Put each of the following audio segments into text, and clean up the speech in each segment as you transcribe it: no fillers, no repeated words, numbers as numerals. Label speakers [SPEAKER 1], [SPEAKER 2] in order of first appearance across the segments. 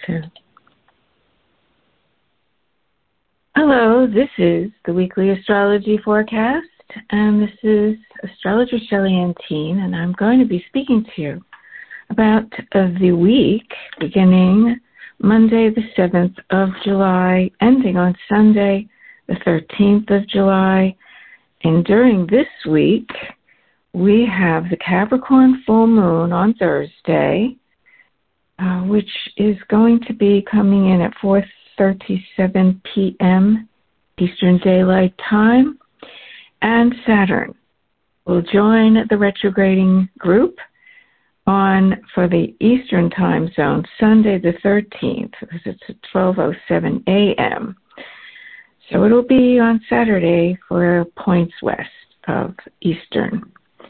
[SPEAKER 1] Two. Hello, this is the weekly astrology forecast, and this is astrologer Shelley Antine, and I'm going to be speaking to you about the week beginning Monday the 7th of July, ending on Sunday the 13th of July. And during this week, we have the Capricorn full moon on Thursday, which is going to be coming in at 4:37 p.m. Eastern Daylight Time, and Saturn will join the retrograding group for the Eastern Time Zone Sunday the 13th, because it's at 12:07 a.m. So it'll be on Saturday for points west of Eastern.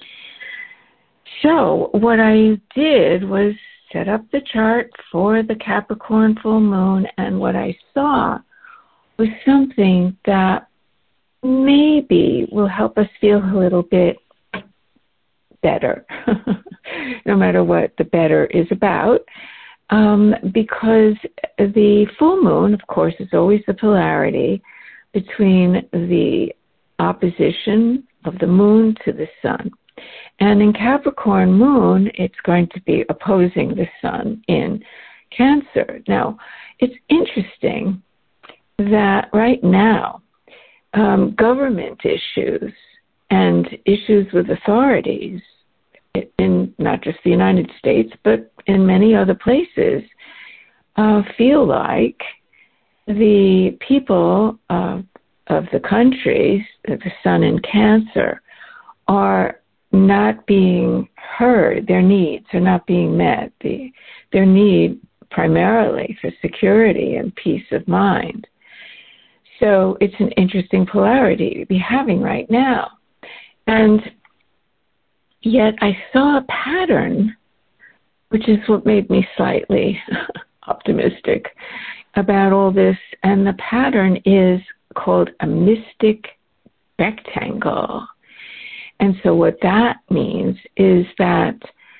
[SPEAKER 1] So what I did was set up the chart for the Capricorn full moon, and what I saw was something that maybe will help us feel a little bit better, no matter what the better is about, because the full moon, of course, is always the polarity between the opposition of the moon to the sun. And in Capricorn moon, it's going to be opposing the sun in Cancer. Now, it's interesting that right now, government issues and issues with authorities in not just the United States, but in many other places, feel like the people of the countries, the sun in Cancer, are not being heard. Their needs are not being met. Their need primarily for security and peace of mind. So it's an interesting polarity to be having right now. And yet I saw a pattern, which is what made me slightly optimistic about all this. And the pattern is called a mystic rectangle. And so what that means is that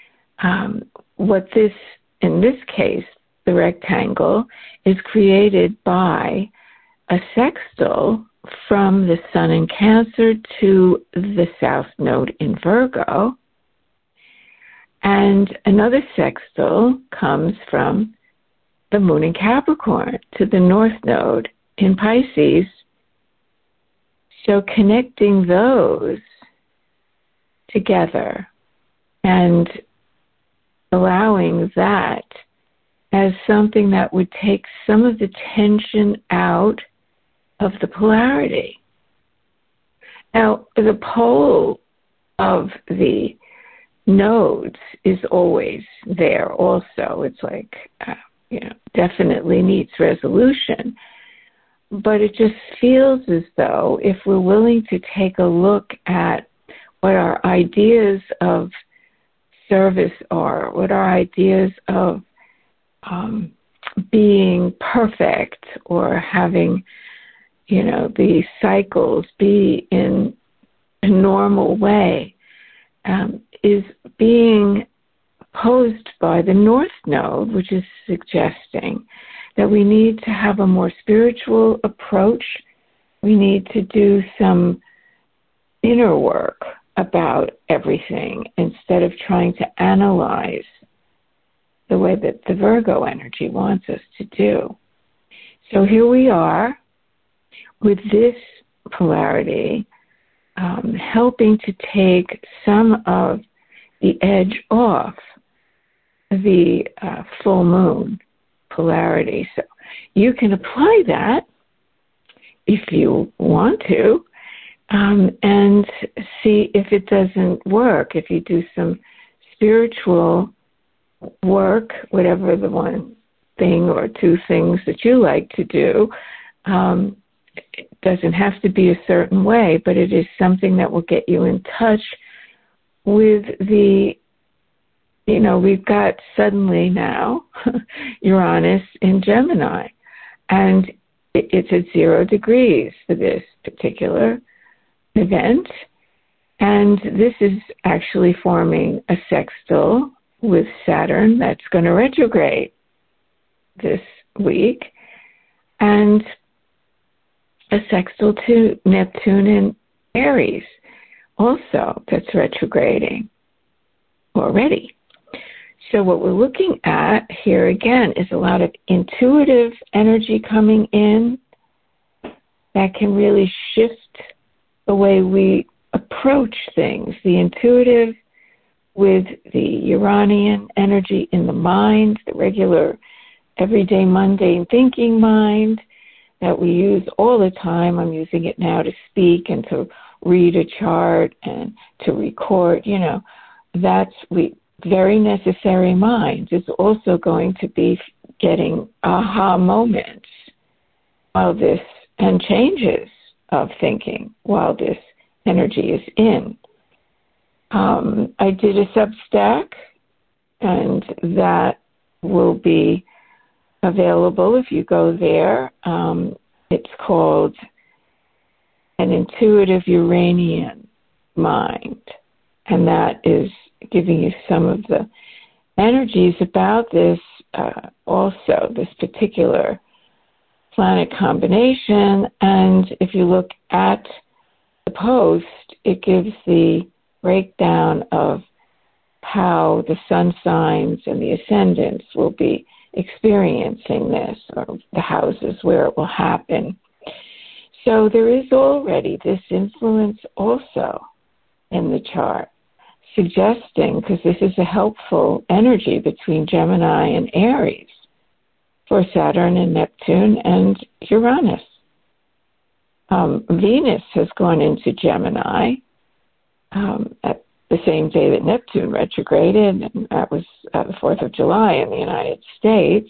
[SPEAKER 1] in this case, the rectangle is created by a sextile from the sun in Cancer to the south node in Virgo. And another sextile comes from the moon in Capricorn to the north node in Pisces. So connecting those together and allowing that as something that would take some of the tension out of the polarity. Now, the pole of the nodes is always there also. It's like, definitely needs resolution. But it just feels as though if we're willing to take a look at what our ideas of service are, what our ideas of being perfect or having, the cycles be in a normal way, is being opposed by the north node, which is suggesting that we need to have a more spiritual approach. We need to do some inner work about everything instead of trying to analyze the way that the Virgo energy wants us to do. So here we are with this polarity helping to take some of the edge off the full moon polarity. So you can apply that if you want to, and see if it doesn't work. If you do some spiritual work, whatever the one thing or two things that you like to do, it doesn't have to be a certain way, but it is something that will get you in touch with the, we've got suddenly now Uranus in Gemini, and it's at 0 degrees for this particular event, and this is actually forming a sextile with Saturn that's going to retrograde. this week, and a sextile to Neptune in Aries also that's retrograding already. So what we're looking at here again is a lot of intuitive energy coming in that can really shift the way we approach things. The intuitive with the Uranian energy in the mind, the regular, everyday, mundane thinking mind that we use all the time. I'm using it now to speak and to read a chart and to record. That's very necessary mind is also going to be getting aha moments while this, and changes of thinking while this energy is in. I did a Substack, and that will be available if you go there. It's called An Intuitive Uranian Mind, and that is giving you some of the energies about this, also this particular planet combination. And if you look at the post, it gives the breakdown of how the sun signs and the ascendants will be experiencing this, or the houses where it will happen. So there is already this influence also in the chart, suggesting, because this is a helpful energy between Gemini and Aries for Saturn and Neptune and Uranus. Venus has gone into Gemini at the same day that Neptune retrograded, and that was the 4th of July in the United States.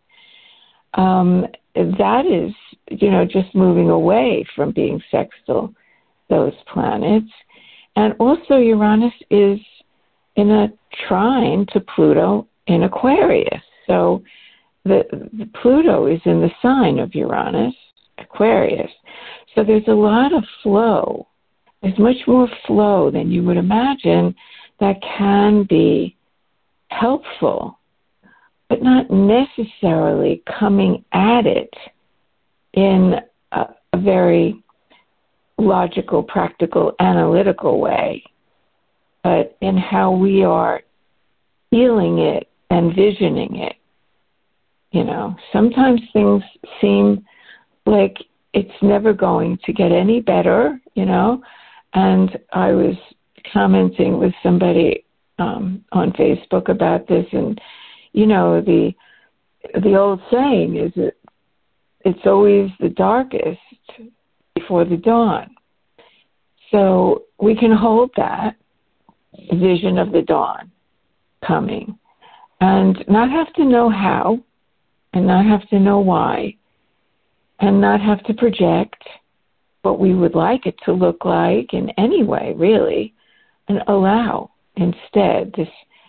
[SPEAKER 1] That is, just moving away from being sextile those planets. And also Uranus is in a trine to Pluto in Aquarius. So the Pluto is in the sign of Uranus, Aquarius. So there's a lot of flow. There's much more flow than you would imagine that can be helpful, but not necessarily coming at it in a very logical, practical, analytical way, but in how we are feeling it and visioning it. Sometimes things seem like it's never going to get any better, and I was commenting with somebody on Facebook about this, and, the old saying is that it's always the darkest before the dawn. So we can hold that vision of the dawn coming and not have to know how, and not have to know why, and not have to project what we would like it to look like in any way, really, and allow instead this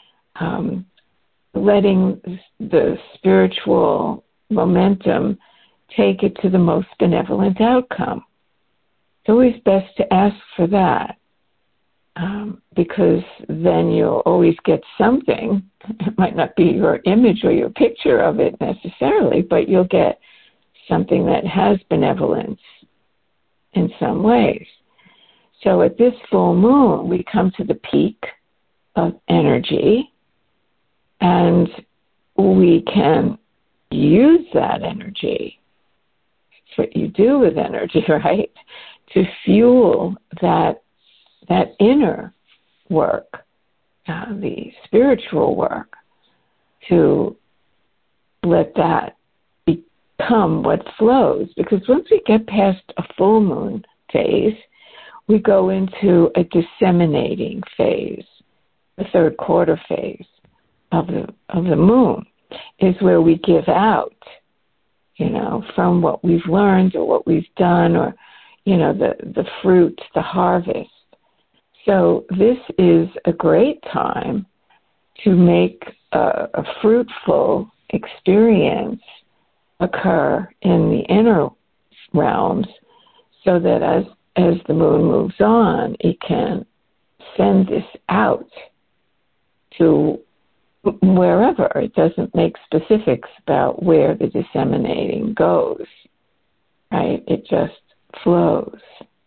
[SPEAKER 1] letting the spiritual momentum take it to the most benevolent outcome. It's always best to ask for that, because then you'll always get something. It might not be your image or your picture of it necessarily, but you'll get something that has benevolence in some ways. So at this full moon, we come to the peak of energy, and we can use that energy. It's what you do with energy, right? To fuel that inner work, the spiritual work, to let that become what flows. Because once we get past a full moon phase, we go into a disseminating phase. The third quarter phase of the moon is where we give out, from what we've learned or what we've done, or, the fruit, the harvest. So this is a great time to make a fruitful experience occur in the inner realms, so that as the moon moves on, it can send this out to wherever. It doesn't make specifics about where the disseminating goes, right? It just flows.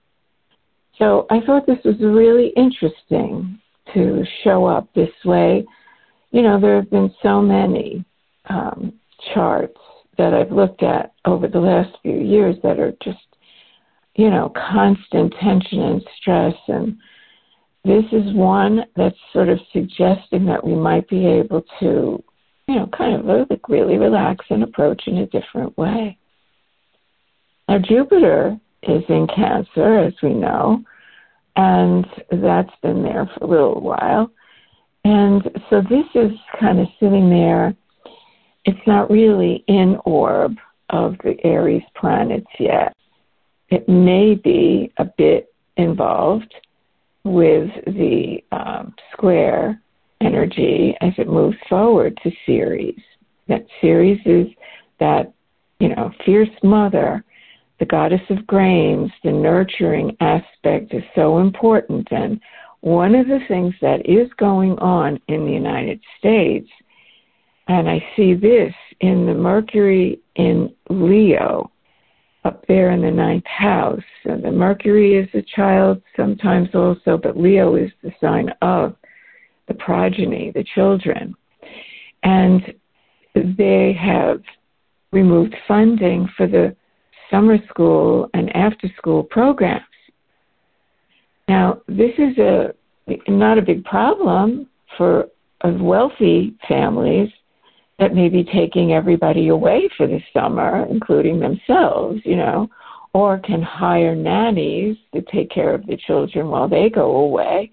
[SPEAKER 1] So I thought this was really interesting to show up this way. You know, there have been so many charts that I've looked at over the last few years that are just, you know, constant tension and stress. And this is one that's sort of suggesting that we might be able to, you know, kind of really relax and approach in a different way. Now, Jupiter is in Cancer, as we know, and that's been there for a little while. And so this is kind of sitting there. It's not really in orb of the Aries planets yet. It may be a bit involved with the square energy as it moves forward to Ceres. That Ceres is that, you know, fierce mother, the goddess of grains. The nurturing aspect is so important. And one of the things that is going on in the United States, and I see this in the Mercury in Leo, up there in the 9th house. And the Mercury is a child sometimes also, but Leo is the sign of the progeny, the children. And they have removed funding for the summer school and after school programs. Now, this is not a big problem for wealthy families that may be taking everybody away for the summer, including themselves, you know, or can hire nannies to take care of the children while they go away.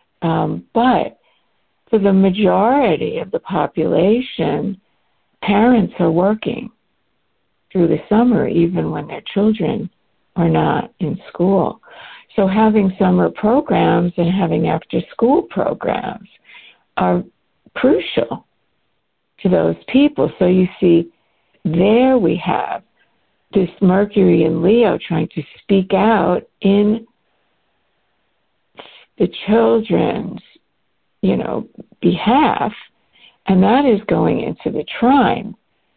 [SPEAKER 1] But for the majority of the population, parents are working through the summer, even when their children are not in school. So having summer programs and having after-school programs are crucial to those people. So you see, there we have this Mercury in Leo trying to speak out in the children's, you know, behalf, and that is going into the trine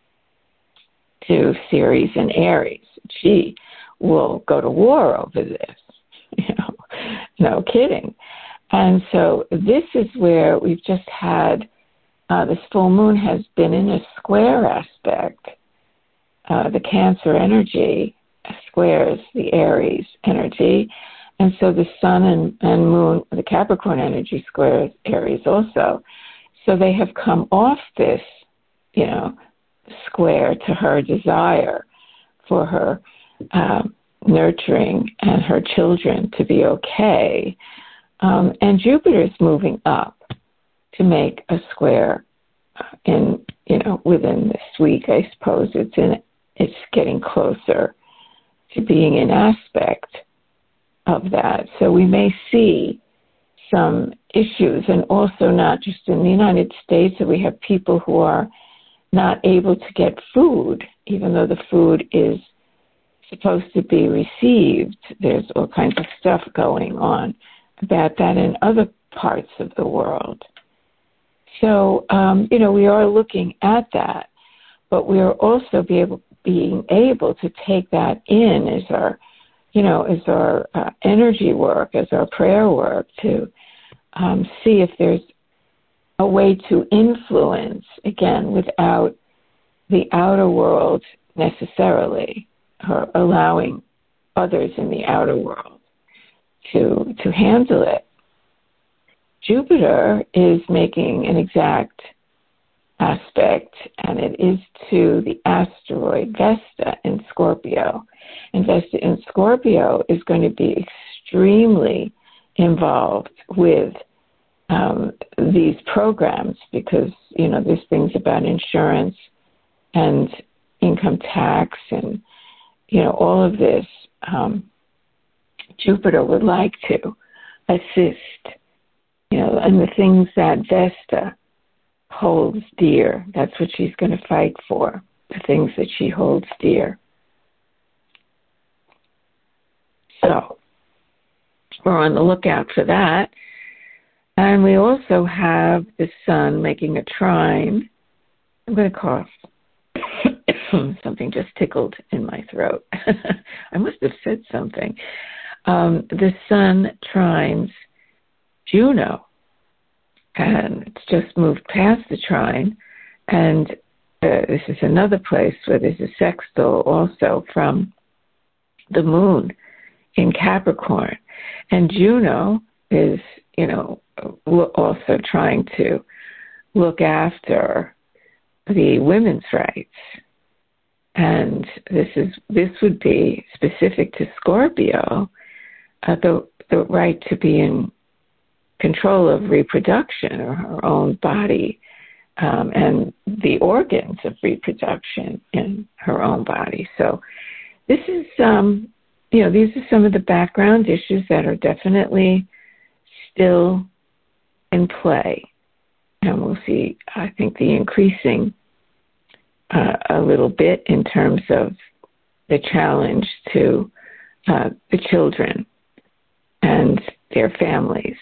[SPEAKER 1] to Ceres and Aries. She will go to war over this, you know, no kidding. And so this is where we've just had this full moon has been in a square aspect. The Cancer energy squares the Aries energy. And so the Sun and Moon, the Capricorn energy squares Aries also. So they have come off this, you know, square to her desire for her nurturing and her children to be okay. And Jupiter is moving up to make a square in, you know, within this week, I suppose. It's getting closer to being an aspect of that. So we may see some issues, and also not just in the United States, that we have people who are not able to get food, even though the food is supposed to be received. There's all kinds of stuff going on about that in other parts of the world. So, you know, we are looking at that, but we are also being able to take that in as our, you know, as our energy work, as our prayer work, to see if there's a way to influence, again, without the outer world necessarily, or allowing others in the outer world to handle it. Jupiter is making an exact aspect, and it is to the asteroid Vesta in Scorpio. And Vesta in Scorpio is going to be extremely involved with these programs because, you know, there's things about insurance and income tax and, you know, all of this. Jupiter would like to assist, you know, and the things that Vesta holds dear. That's what she's going to fight for, the things that she holds dear. So we're on the lookout for that. And we also have the sun making a trine. I'm going to cough. Something just tickled in my throat. I must have said something. The sun trines Juno, and it's just moved past the trine, and this is another place where there's a sextile also from the moon in Capricorn. And Juno is, also trying to look after the women's rights. And this would be specific to Scorpio, the right to be in control of reproduction or her own body, and the organs of reproduction in her own body. So this is, these are some of the background issues that are definitely still in play. And we'll see, I think, the increasing a little bit in terms of the challenge to the children and their families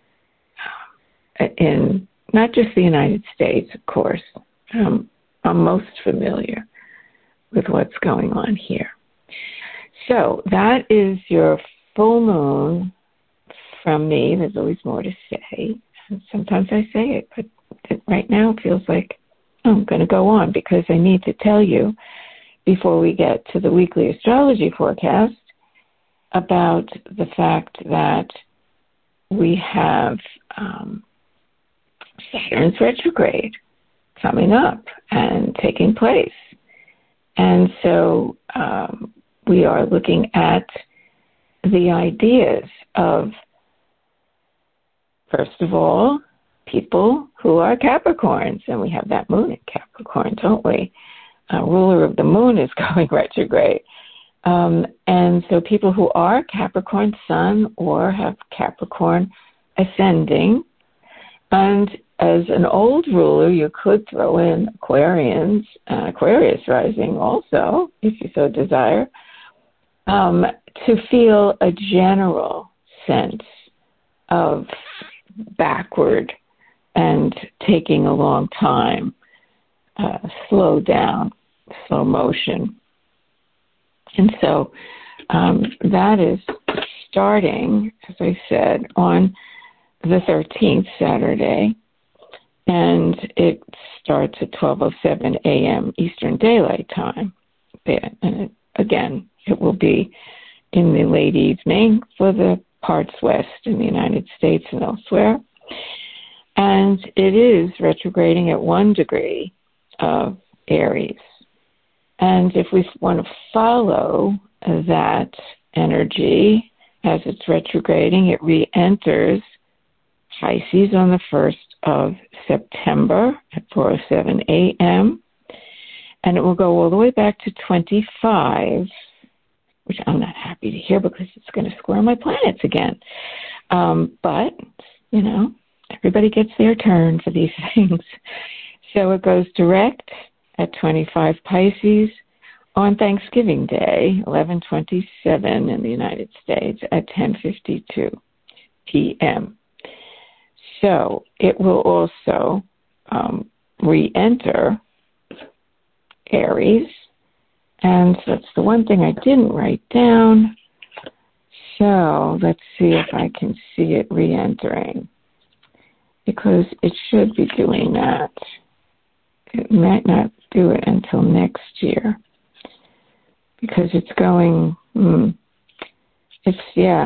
[SPEAKER 1] in not just the United States, of course. I'm most familiar with what's going on here. So that is your full moon from me. There's always more to say. Sometimes I say it, but right now it feels like I'm going to go on because I need to tell you before we get to the weekly astrology forecast about the fact that we have Saturn's retrograde coming up and taking place. And so we are looking at the ideas of, first of all, people who are Capricorns, and we have that moon in Capricorn, don't we? Ruler of the moon is going retrograde. And so people who are Capricorn sun or have Capricorn ascending, and as an old ruler, you could throw in Aquarius rising also, if you so desire, to feel a general sense of backward and taking a long time, slow down, slow motion. And so that is starting, as I said, on the 13th, Saturday, and it starts at 12:07 a.m. Eastern Daylight Time. And again, it will be in the late evening for the parts west in the United States and elsewhere. And it is retrograding at 1 degree of Aries. And if we want to follow that energy as it's retrograding, it re-enters Pisces on the 1st of September at 4:07 a.m. And it will go all the way back to 25, which I'm not happy to hear because it's going to square my planets again. But, everybody gets their turn for these things. So it goes direct at 25 Pisces on Thanksgiving Day, 11/27 in the United States at 10:52 p.m. So it will also re-enter Aries. And so that's the one thing I didn't write down. So let's see if I can see it re-entering, because it should be doing that. It might not do it until next year because it's going, let's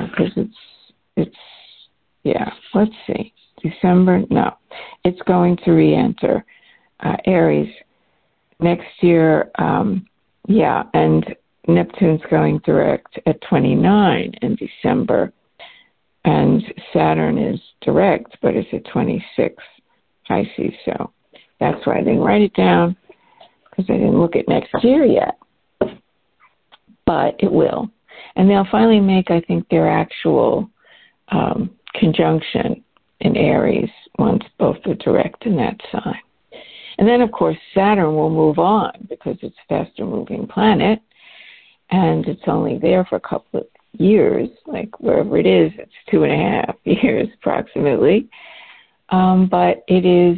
[SPEAKER 1] see, December, no, it's going to re-enter Aries next year, and Neptune's going direct at 29 in December, and Saturn is direct, but it's at 26 Pisces, so that's why I didn't write it down, because I didn't look at next year yet. But it will. And they'll finally make, I think, their actual conjunction in Aries once both are direct in that sign. And then, of course, Saturn will move on because it's a faster-moving planet, and it's only there for a couple of years, like wherever it is, it's 2.5 years approximately. but it is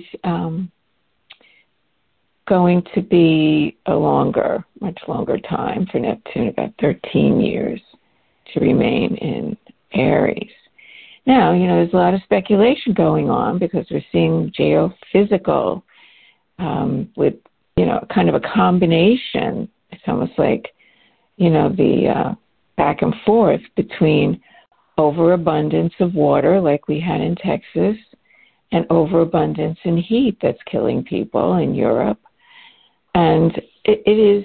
[SPEAKER 1] going to be a much longer time for Neptune, about 13 years to remain in Aries. Now, there's a lot of speculation going on because we're seeing geophysical with, kind of a combination. It's almost like, the back and forth between overabundance of water like we had in Texas and overabundance in heat that's killing people in Europe. And it is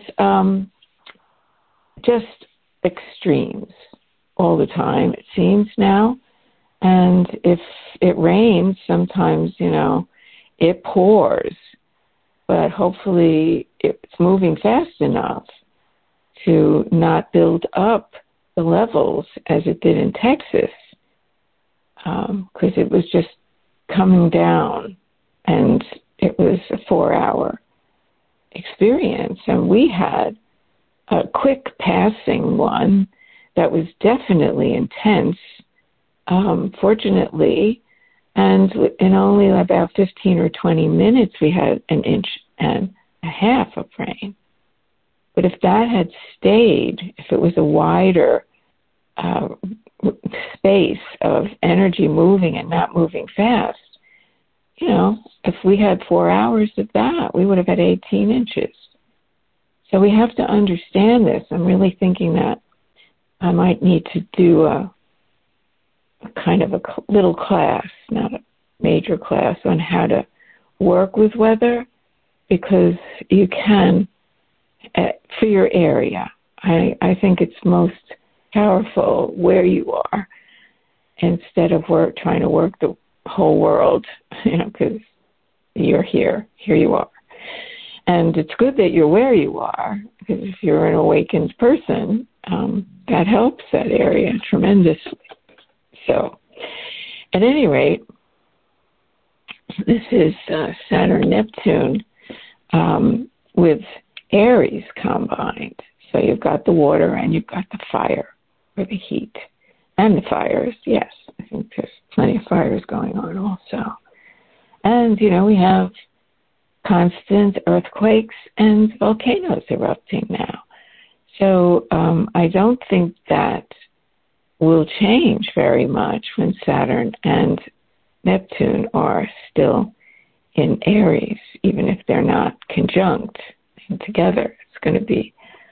[SPEAKER 1] just extremes all the time, it seems now. And if it rains, sometimes, it pours. But hopefully it's moving fast enough to not build up the levels as it did in Texas, because it was just coming down, and it was a 4-hour experience. And we had a quick passing one that was definitely intense, fortunately, and in only about 15 or 20 minutes, we had 1.5 inches of rain. But if that had stayed, if it was a wider space of energy moving and not moving fast, if we had 4 hours of that, we would have had 18 inches. So we have to understand this. I'm really thinking that I might need to do a kind of a little class, not a major class, on how to work with weather, because you can, for your area. I think it's most powerful where you are, instead of trying to work the whole world, because you're here you are. And it's good that you're where you are, because if you're an awakened person, that helps that area tremendously. So, at any rate, this is Saturn-Neptune with Aries combined. So you've got the water and you've got the fire, or the heat. And the fires, yes. I think there's plenty of fires going on also. And, we have constant earthquakes and volcanoes erupting now. So I don't think that will change very much when Saturn and Neptune are still in Aries, even if they're not conjunct and together. It's going to be,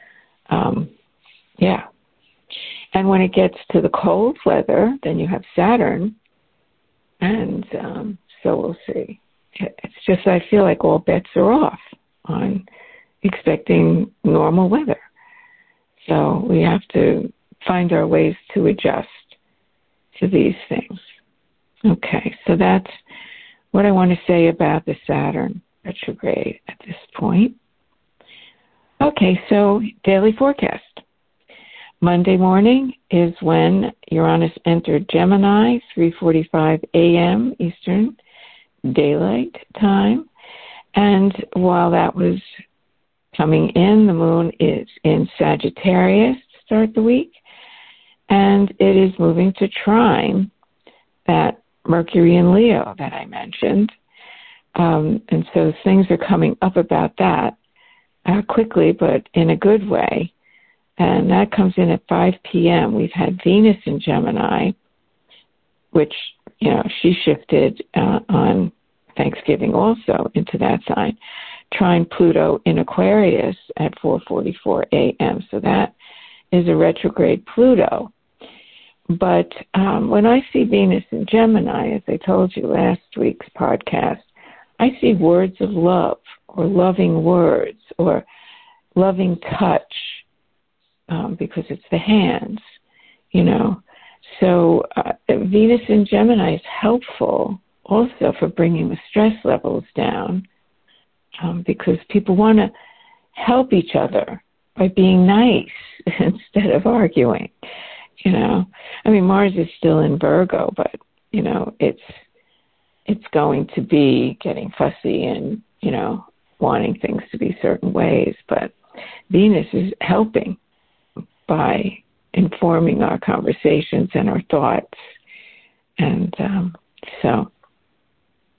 [SPEAKER 1] And when it gets to the cold weather, then you have Saturn, and so we'll see. It's just, I feel like all bets are off on expecting normal weather. So we have to find our ways to adjust to these things. Okay, so that's what I want to say about the Saturn retrograde at this point. Okay, so daily forecast. Monday morning is when Uranus entered Gemini, 3:45 a.m. Eastern Daylight Time. And while that was coming in, the moon is in Sagittarius to start the week. And it is moving to trine that Mercury in Leo that I mentioned. And so things are coming up about that quickly, but in a good way. And that comes in at 5 p.m. We've had Venus in Gemini, which, she shifted on Thanksgiving also into that sign, trine Pluto in Aquarius at 4:44 a.m. So that is a retrograde Pluto. But when I see Venus in Gemini, as I told you last week's podcast, I see words of love, or loving words, or loving touch, because it's the hands, So Venus in Gemini is helpful also for bringing the stress levels down, because people want to help each other by being nice instead of arguing. Mars is still in Virgo, but, it's going to be getting fussy and, wanting things to be certain ways. But Venus is helping by informing our conversations and our thoughts. And so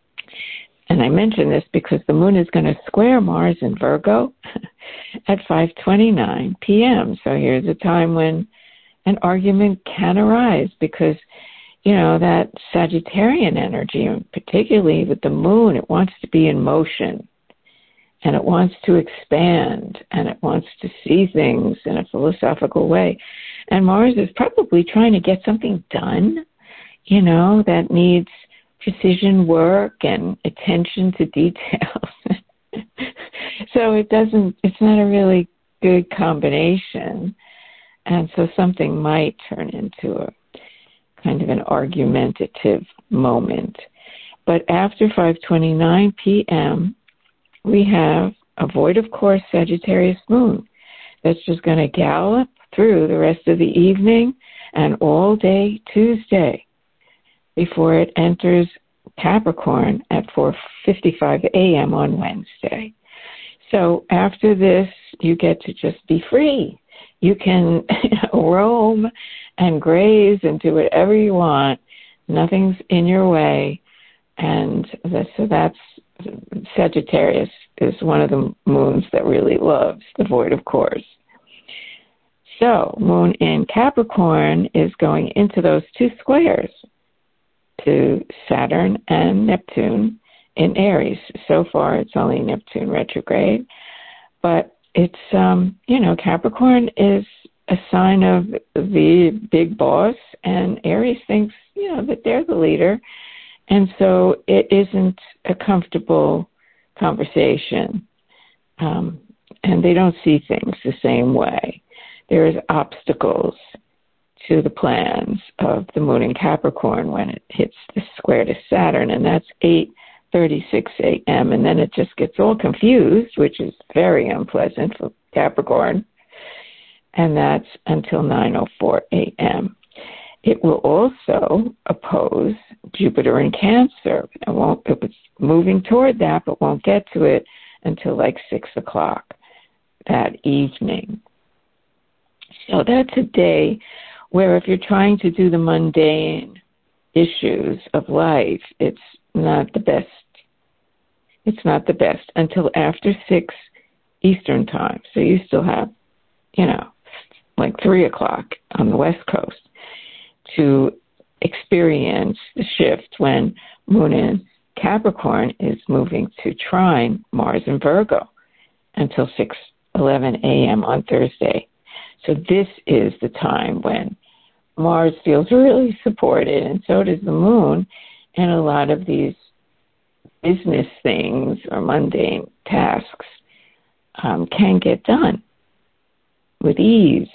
[SPEAKER 1] And I mention this because the moon is going to square Mars in Virgo at 5:29 p.m. So here's a time when an argument can arise because, that Sagittarian energy, and particularly with the moon, it wants to be in motion, and it wants to expand, and it wants to see things in a philosophical way. And Mars is probably trying to get something done, that needs precision work and attention to details. So it's not a really good combination. And so something might turn into a kind of an argumentative moment. But after 5:29 p.m., we have a void of course Sagittarius moon that's just going to gallop through the rest of the evening and all day Tuesday before it enters Capricorn at 4:55 a.m. on Wednesday. So after this, you get to just be free. You can roam and graze and do whatever you want. Nothing's in your way. And so that's Sagittarius is one of the moons that really loves the void of course. So moon in Capricorn is going into those two squares to Saturn and Neptune in Aries. So far, it's only Neptune retrograde. But it's, Capricorn is a sign of the big boss, and Aries thinks, that they're the leader. And so it isn't a comfortable conversation. And they don't see things the same way. There's obstacles to the plans of the moon in Capricorn when it hits the square to Saturn, and that's 8:36 a.m., and then it just gets all confused, which is very unpleasant for Capricorn, and that's until 9:04 a.m. It will also oppose Jupiter in Cancer. It was moving toward that, but won't get to it until like 6 o'clock that evening. So that's a day where if you're trying to do the mundane issues of life, it's not the best. It's not the best until after 6 Eastern time. So you still have, like 3 o'clock on the West Coast to experience the shift when moon in Capricorn is moving to trine Mars in Virgo until 6:11 a.m. on Thursday. So this is the time when Mars feels really supported, and so does the moon, and a lot of these business things or mundane tasks can get done with ease.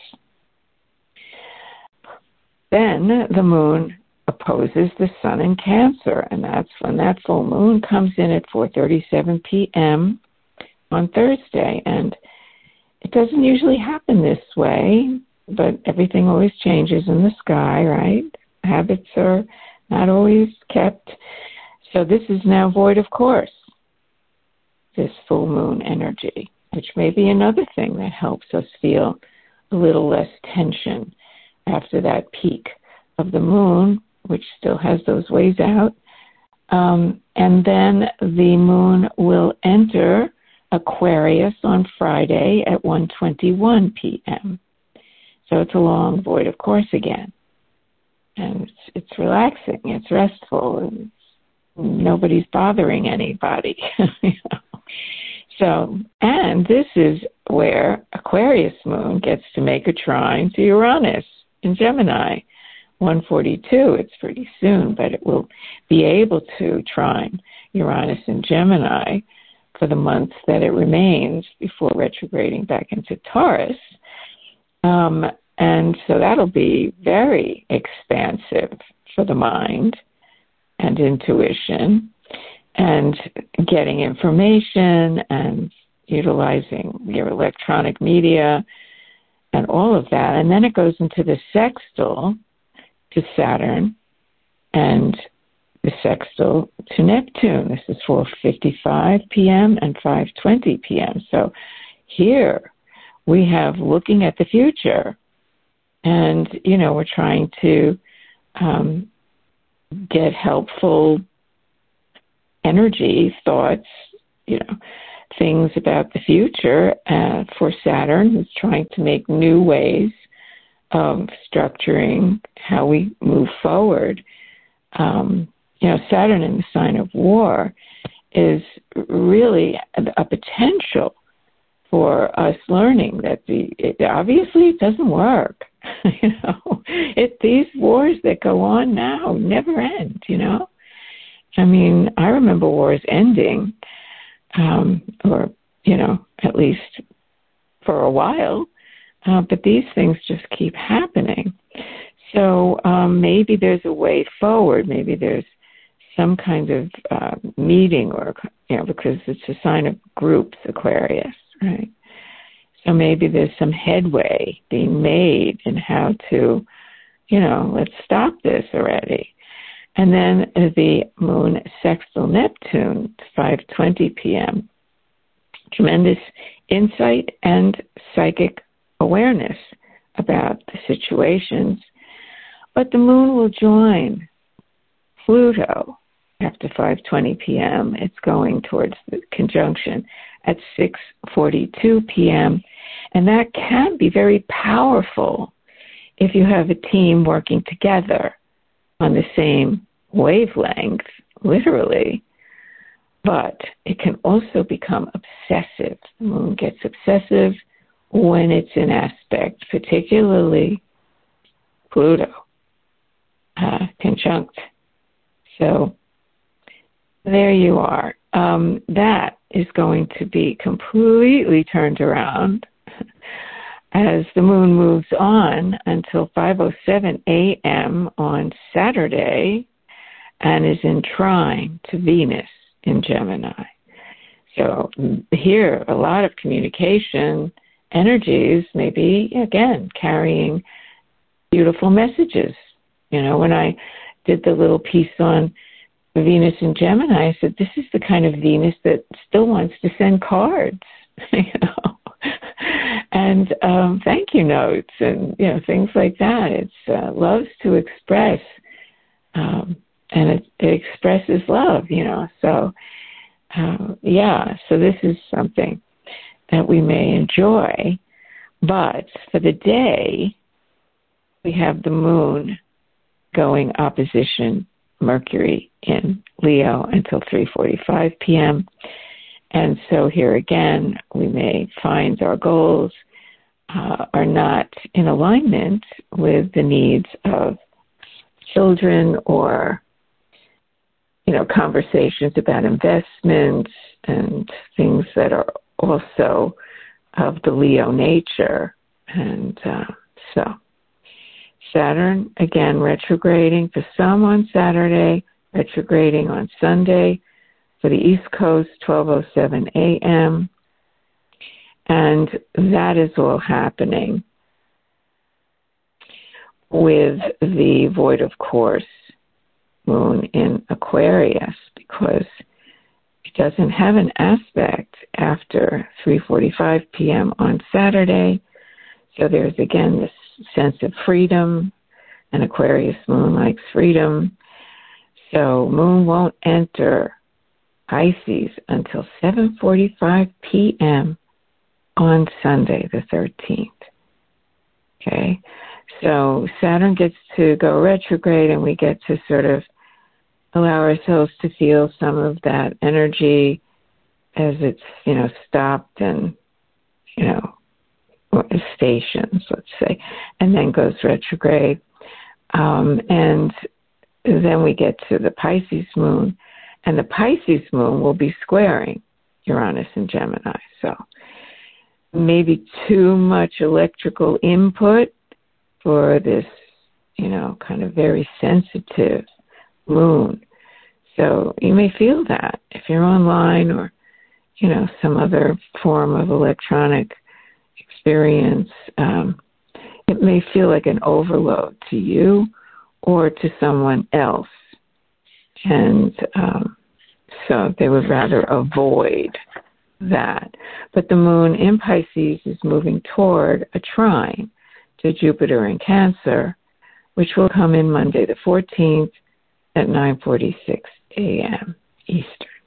[SPEAKER 1] Then the moon opposes the sun in Cancer, and that's when that full moon comes in at 4:37 p.m. on Thursday. And it doesn't usually happen this way, but everything always changes in the sky, right? Habits are not always kept. So this is now void of course, this full moon energy, which may be another thing that helps us feel a little less tension after that peak of the moon, which still has those ways out. And then the moon will enter Aquarius on Friday at 1:21 p.m. So it's a long void of course again. And it's relaxing, it's restful, nobody's bothering anybody. So, and this is where Aquarius moon gets to make a trine to Uranus in Gemini, 1:42. It's pretty soon, but it will be able to trine Uranus in Gemini for the months that it remains before retrograding back into Taurus. And so that'll be very expansive for the mind and intuition and getting information and utilizing your electronic media and all of that. And then it goes into the sextile to Saturn and the sextile to Neptune. This is 4:55 p.m. and 5:20 p.m. So here we have looking at the future. And, we're trying to get helpful energy, thoughts, things about the future for Saturn, who's trying to make new ways of structuring how we move forward. Saturn in the sign of war is really a potential for us learning that obviously it doesn't work. These wars that go on now never end, I mean, I remember wars ending, or, at least for a while, but these things just keep happening. So maybe there's a way forward. Maybe there's some kind of meeting, or, because it's a sign of groups, Aquarius, right? So maybe there's some headway being made in how to, let's stop this already. And then the moon sextile Neptune, 5:20 p.m. Tremendous insight and psychic awareness about the situations. But the moon will join Pluto after 5:20 p.m. It's going towards the conjunction at 6:42 p.m. And that can be very powerful if you have a team working together on the same wavelength, literally. But it can also become obsessive. The moon gets obsessive when it's in aspect, particularly Pluto conjunct. So there you are. That is going to be completely turned around as the moon moves on until 5:07 a.m. on Saturday and is in trine to Venus in Gemini. So here, a lot of communication energies may be, again, carrying beautiful messages. When I did the little piece on Venus in Gemini, I said, this is the kind of Venus that still wants to send cards, and thank you notes and, things like that. It loves to express, and it expresses love, So, so this is something that we may enjoy. But for the day, we have the moon going opposition Mercury in Leo until 3:45 p.m. And so here again, we may find our goals are not in alignment with the needs of children, or, conversations about investments and things that are also of the Leo nature. And so Saturn, again, retrograding for some on Saturday, retrograding on Sunday. For the East Coast, 12:07 a.m. And that is all happening with the void of course moon in Aquarius, because it doesn't have an aspect after 3:45 p.m. on Saturday. So there's, again, this sense of freedom, and Aquarius moon likes freedom. So moon won't enter Pisces until 7:45 p.m. on Sunday, the 13th. Okay? So Saturn gets to go retrograde, and we get to sort of allow ourselves to feel some of that energy as it's, stopped and, stations, let's say, and then goes retrograde. And then we get to the Pisces moon, and the Pisces moon will be squaring Uranus and Gemini. So maybe too much electrical input for this, kind of very sensitive moon. So you may feel that if you're online, or, some other form of electronic experience. It may feel like an overload to you or to someone else. And so they would rather avoid that. But the moon in Pisces is moving toward a trine to Jupiter in Cancer, which will come in Monday the 14th at 9:46 a.m. Eastern.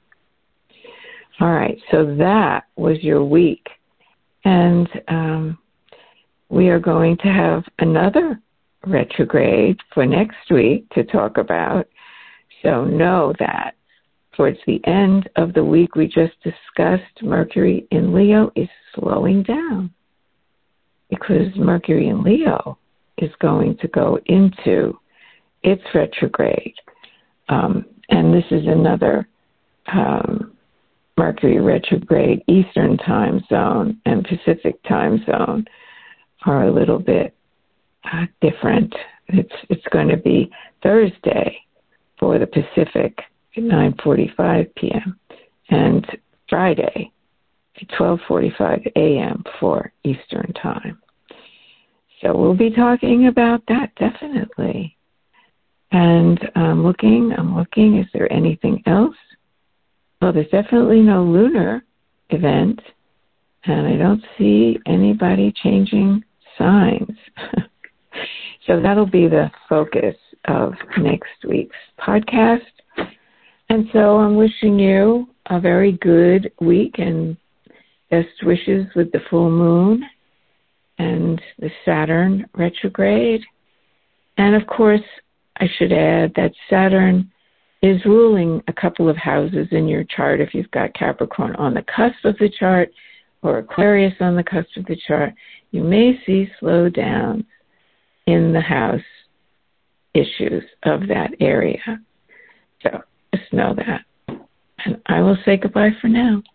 [SPEAKER 1] All right, so that was your week. And we are going to have another retrograde for next week to talk about. So know that towards the end of the week we just discussed, Mercury in Leo is slowing down because Mercury in Leo is going to go into its retrograde. And this is another Mercury retrograde. Eastern time zone and Pacific time zone are a little bit different. It's going to be Thursday for the Pacific at 9:45 p.m. and Friday at 12:45 a.m. for Eastern time. So we'll be talking about that definitely. And I'm looking, is there anything else? Well, there's definitely no lunar event, and I don't see anybody changing signs. So that'll be the focus of next week's podcast. And so I'm wishing you a very good week and best wishes with the full moon and the Saturn retrograde. And of course, I should add that Saturn is ruling a couple of houses in your chart. If you've got Capricorn on the cusp of the chart or Aquarius on the cusp of the chart, you may see slowdowns in the house issues of that area. So just know that. And I will say goodbye for now.